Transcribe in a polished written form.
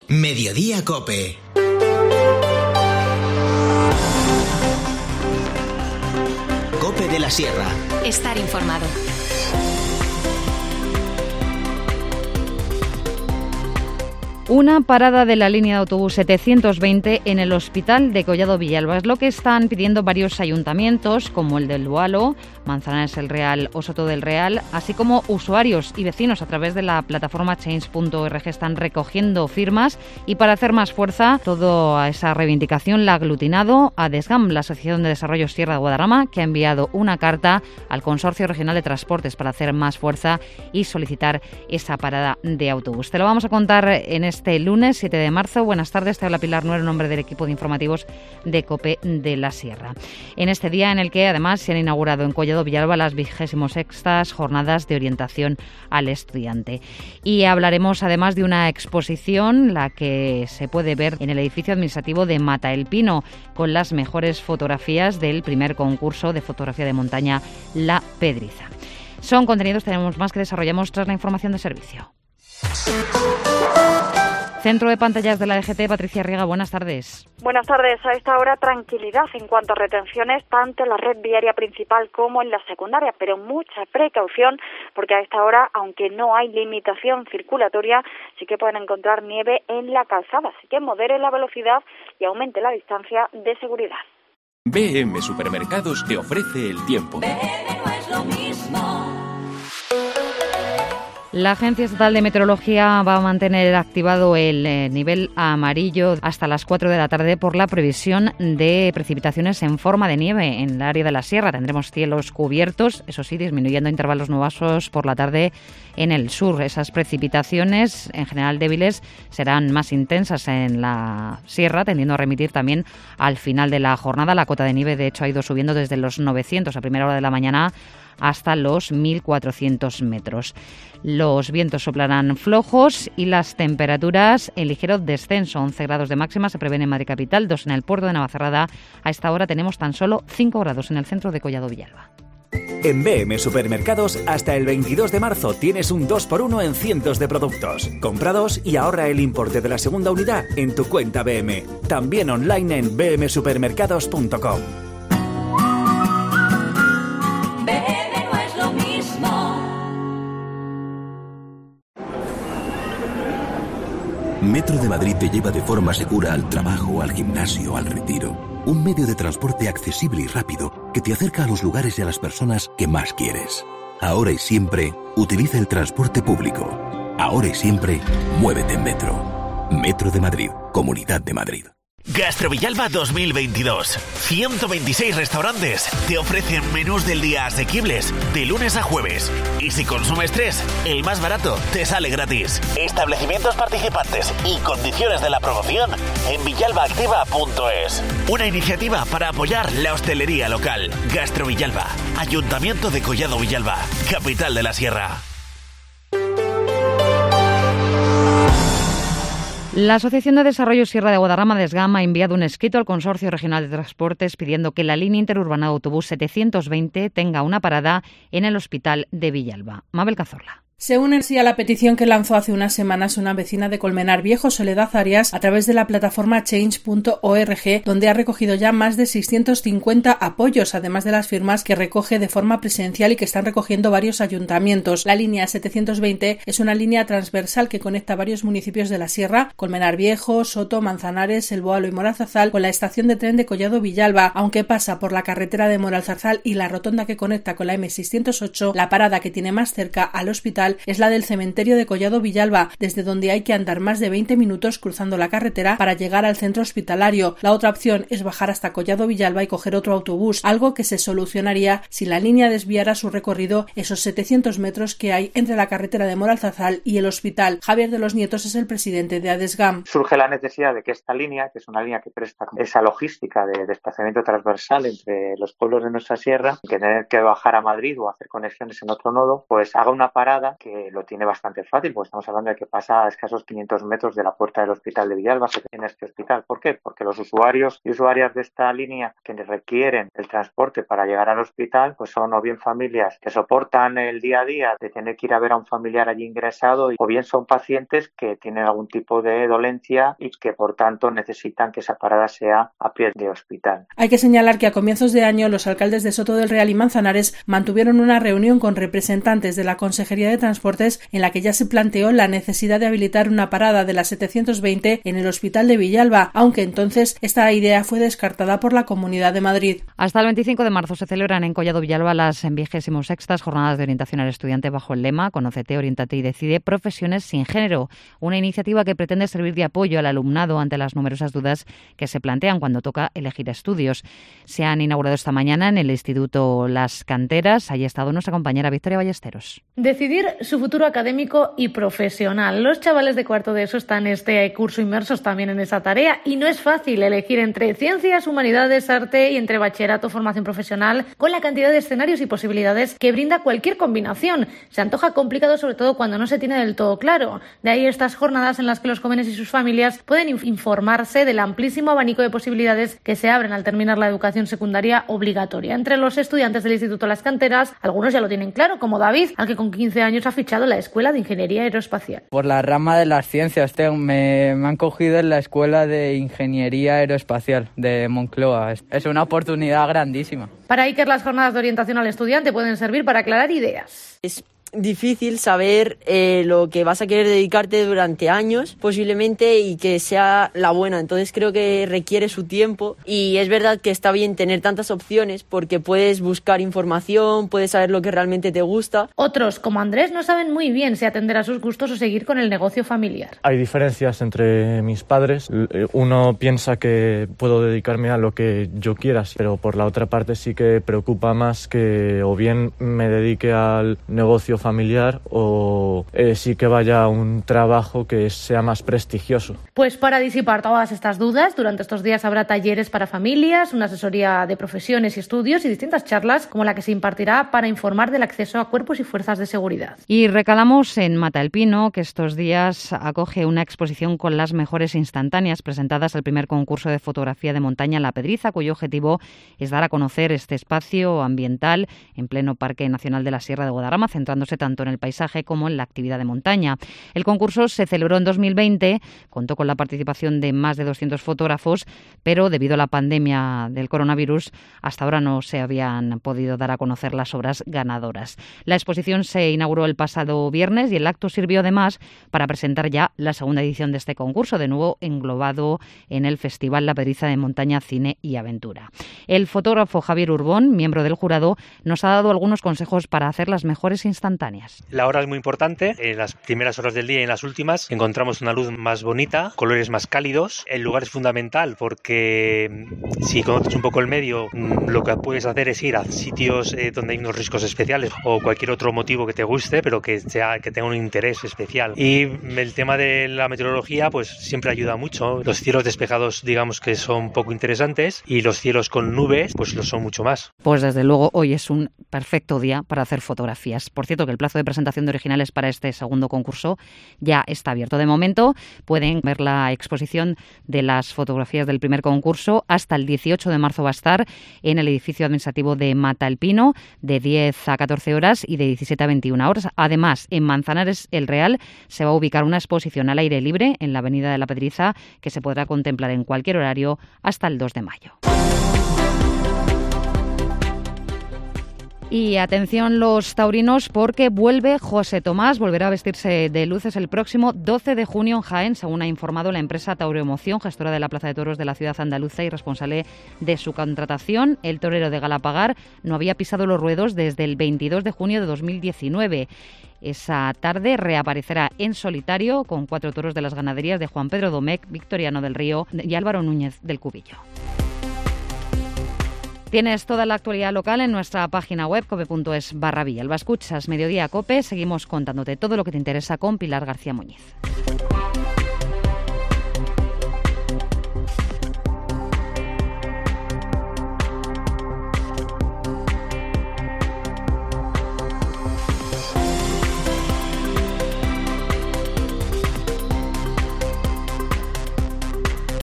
Mediodía Cope. Cope de la Sierra. Estar informado. Una parada de la línea de autobús 720 en el Hospital de Collado Villalba. Es lo que están pidiendo varios ayuntamientos, como el del Boalo, Manzanares el Real o Soto del Real, así como usuarios y vecinos a través de la plataforma change.org están recogiendo firmas, y para hacer más fuerza toda esa reivindicación la ha aglutinado ADESGAM, la Asociación de Desarrollo Sierra de Guadarrama, que ha enviado una carta al Consorcio Regional de Transportes para hacer más fuerza y solicitar esa parada de autobús. Te lo vamos a contar en este lunes 7 de marzo. Buenas tardes, te habla Pilar Nuero en nombre del equipo de informativos de COPE de la Sierra. En este día en el que además se han inaugurado en Collado Villalba las 26ª Jornadas de Orientación al Estudiante. Y hablaremos además de una exposición, la que se puede ver en el edificio administrativo de Mata el Pino, con las mejores fotografías del primer concurso de fotografía de montaña La Pedriza. Son contenidos, tenemos más, que desarrollamos tras la información de servicio. Centro de pantallas de la DGT, Patricia Riega, buenas tardes. Buenas tardes. A esta hora, tranquilidad en cuanto a retenciones, tanto en la red viaria principal como en la secundaria, pero mucha precaución, porque a esta hora, aunque no hay limitación circulatoria, sí que pueden encontrar nieve en la calzada, así que modere la velocidad y aumente la distancia de seguridad. BM Supermercados te ofrece el tiempo. BM no es lo mismo. La Agencia Estatal de Meteorología va a mantener activado el nivel amarillo hasta las 4 de la tarde por la previsión de precipitaciones en forma de nieve en el área de la sierra. Tendremos cielos cubiertos, eso sí, disminuyendo intervalos nubosos por la tarde en el sur. Esas precipitaciones, en general débiles, serán más intensas en la sierra, tendiendo a remitir también al final de la jornada. La cota de nieve, de hecho, ha ido subiendo desde los 900 a primera hora de la mañana hasta los 1.400 metros. Los vientos soplarán flojos y las temperaturas en ligero descenso. 11 grados de máxima se prevén en Madrid capital, 2 en el puerto de Navacerrada. A esta hora tenemos tan solo 5 grados en el centro de Collado Villalba. En BM Supermercados, hasta el 22 de marzo tienes un 2x1 en cientos de productos. Compra 2 y ahorra el importe de la segunda unidad en tu cuenta BM. También online en bmsupermercados.com. Metro de Madrid te lleva de forma segura al trabajo, al gimnasio, al retiro. Un medio de transporte accesible y rápido que te acerca a los lugares y a las personas que más quieres. Ahora y siempre, utiliza el transporte público. Ahora y siempre, muévete en Metro. Metro de Madrid, Comunidad de Madrid. Gastrovillalba 2022. 126 restaurantes te ofrecen menús del día asequibles de lunes a jueves. Y si consumes 3, el más barato te sale gratis. Establecimientos participantes y condiciones de la promoción en villalbaactiva.es. Una iniciativa para apoyar la hostelería local. Gastrovillalba, Ayuntamiento de Collado Villalba, capital de la Sierra. La Asociación de Desarrollo Sierra de Guadarrama, ADESGAM, ha enviado un escrito al Consorcio Regional de Transportes pidiendo que la línea interurbana de autobús 720 tenga una parada en el Hospital de Villalba. Mabel Cazorla. Se unen sí a la petición que lanzó hace unas semanas una vecina de Colmenar Viejo, Soledad Arias, a través de la plataforma change.org, donde ha recogido ya más de 650 apoyos, además de las firmas que recoge de forma presencial y que están recogiendo varios ayuntamientos. La línea 720 es una línea transversal que conecta varios municipios de la Sierra, Colmenar Viejo, Soto, Manzanares, El Boalo y Moralzarzal, con la estación de tren de Collado Villalba. Aunque pasa por la carretera de Moralzarzal y la rotonda que conecta con la M608, la parada que tiene más cerca al hospital es la del cementerio de Collado Villalba, desde donde hay que andar más de 20 minutos cruzando la carretera para llegar al centro hospitalario. La otra opción es bajar hasta Collado Villalba y coger otro autobús, algo que se solucionaría si la línea desviara su recorrido esos 700 metros que hay entre la carretera de Moralzarzal y el hospital. Javier de los Nietos es el presidente de ADESGAM. Surge la necesidad de que esta línea, que es una línea que presta esa logística de desplazamiento transversal entre los pueblos de nuestra sierra, que tener que bajar a Madrid o hacer conexiones en otro nodo, pues haga una parada que lo tiene bastante fácil, porque estamos hablando de que pasa a escasos 500 metros de la puerta del hospital de Villalba, en este hospital. ¿Por qué? Porque los usuarios y usuarias de esta línea que requieren el transporte para llegar al hospital, pues son o bien familias que soportan el día a día de tener que ir a ver a un familiar allí ingresado, o bien son pacientes que tienen algún tipo de dolencia y que por tanto necesitan que esa parada sea a pie de hospital. Hay que señalar que a comienzos de año los alcaldes de Soto del Real y Manzanares mantuvieron una reunión con representantes de la Consejería de Transportes en la que ya se planteó la necesidad de habilitar una parada de la 720 en el hospital de Villalba, aunque entonces esta idea fue descartada por la Comunidad de Madrid. Hasta el 25 de marzo se celebran en Collado Villalba las 26ª Jornadas de Orientación al Estudiante bajo el lema Conócete, Oriéntate y Decide, Profesiones sin Género, una iniciativa que pretende servir de apoyo al alumnado ante las numerosas dudas que se plantean cuando toca elegir estudios. Se han inaugurado esta mañana en el Instituto Las Canteras. Allí ha estado nuestra compañera Victoria Ballesteros. Decidir su futuro académico y profesional. Los chavales de cuarto de ESO están este curso inmersos también en esa tarea y no es fácil elegir entre ciencias, humanidades, arte y entre bachillerato, formación profesional, con la cantidad de escenarios y posibilidades que brinda cualquier combinación. Se antoja complicado sobre todo cuando no se tiene del todo claro. De ahí estas jornadas en las que los jóvenes y sus familias pueden informarse del amplísimo abanico de posibilidades que se abren al terminar la educación secundaria obligatoria. Entre los estudiantes del Instituto Las Canteras, algunos ya lo tienen claro, como David, al que con 15 años ha fichado la Escuela de Ingeniería Aeroespacial. Por la rama de las ciencias, me han cogido en la Escuela de Ingeniería Aeroespacial de Moncloa. Es una oportunidad grandísima. Para Iker, las jornadas de orientación al estudiante pueden servir para aclarar ideas. Es difícil saber lo que vas a querer dedicarte durante años posiblemente y que sea la buena, entonces creo que requiere su tiempo y es verdad que está bien tener tantas opciones porque puedes buscar información, puedes saber lo que realmente te gusta. Otros, como Andrés, no saben muy bien si atender a sus gustos o seguir con el negocio familiar. Hay diferencias entre mis padres, uno piensa que puedo dedicarme a lo que yo quiera, pero por la otra parte sí que preocupa más que o bien me dedique al negocio familiar o sí que vaya a un trabajo que sea más prestigioso. Pues para disipar todas estas dudas, durante estos días habrá talleres para familias, una asesoría de profesiones y estudios y distintas charlas como la que se impartirá para informar del acceso a cuerpos y fuerzas de seguridad. Y recalamos en Mata el Pino, que estos días acoge una exposición con las mejores instantáneas presentadas al primer concurso de fotografía de montaña La Pedriza, cuyo objetivo es dar a conocer este espacio ambiental en pleno Parque Nacional de la Sierra de Guadarrama, centrándose tanto en el paisaje como en la actividad de montaña. El concurso se celebró en 2020, contó con la participación de más de 200 fotógrafos, pero debido a la pandemia del coronavirus, hasta ahora no se habían podido dar a conocer las obras ganadoras. La exposición se inauguró el pasado viernes y el acto sirvió además para presentar ya la segunda edición de este concurso, de nuevo englobado en el Festival La Pedriza de Montaña, Cine y Aventura. El fotógrafo Javier Urbón, miembro del jurado, nos ha dado algunos consejos para hacer las mejores instantáneas. La hora es muy importante, en las primeras horas del día y en las últimas encontramos una luz más bonita, colores más cálidos. El lugar es fundamental porque si conoces un poco el medio, lo que puedes hacer es ir a sitios donde hay unos riscos especiales o cualquier otro motivo que te guste, pero que tenga un interés especial. Y el tema de la meteorología pues siempre ayuda mucho. Los cielos despejados digamos que son poco interesantes y los cielos con nubes pues lo son mucho más. Pues desde luego hoy es un perfecto día para hacer fotografías. Por cierto, que el plazo de presentación de originales para este segundo concurso ya está abierto. De momento pueden ver la exposición de las fotografías del primer concurso. Hasta el 18 de marzo va a estar en el edificio administrativo de Mata el Pino, de 10 a 14 horas y de 17 a 21 horas. Además, en Manzanares el Real se va a ubicar una exposición al aire libre en la Avenida de la Pedriza que se podrá contemplar en cualquier horario hasta el 2 de mayo. Y atención los taurinos porque vuelve José Tomás, volverá a vestirse de luces el próximo 12 de junio en Jaén, según ha informado la empresa Tauroemoción, gestora de la Plaza de Toros de la ciudad andaluza y responsable de su contratación. El torero de Galapagar no había pisado los ruedos desde el 22 de junio de 2019. Esa tarde reaparecerá en solitario con 4 toros de las ganaderías de Juan Pedro Domecq, Victoriano del Río y Álvaro Núñez del Cubillo. Tienes toda la actualidad local en nuestra página web cope.es/Villalba. Escuchas Mediodía Cope. Seguimos contándote todo lo que te interesa con Pilar García Muñiz.